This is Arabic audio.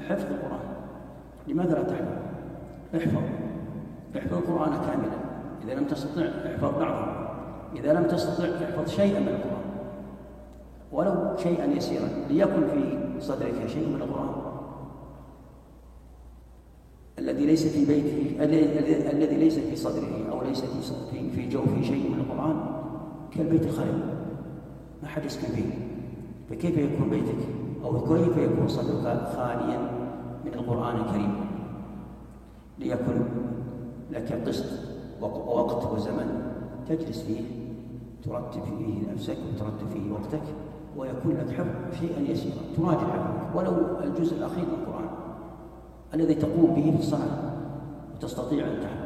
حفظ القرآن. لماذا لا تحفظ؟ احفظ القرآن كاملا. إذا لم تستطع احفظ بعضه، إذا لم تستطع احفظ شيئا من القرآن ولو شيئا يسيرا، ليكن في صدرك شيء من القرآن. الذي ليس في بيته، الذي ليس في صدره أو ليس في جوفه شيء من القرآن كالبيت الخالي، ما حد يسكن فيه. فكيف يكون بيتك أو كيف يكون صدرك خاليا من القرآن الكريم؟ ليكن لك قسط ووقت وزمن تجلس فيه ترتب فيه نفسك وترتب فيه وقتك، ويكون لك حفظ شيئا يسيرا تراجع حفظك ولو الجزء الأخير من القرآن الذي تقوم به في الصلاة وتستطيع أن تحفظ.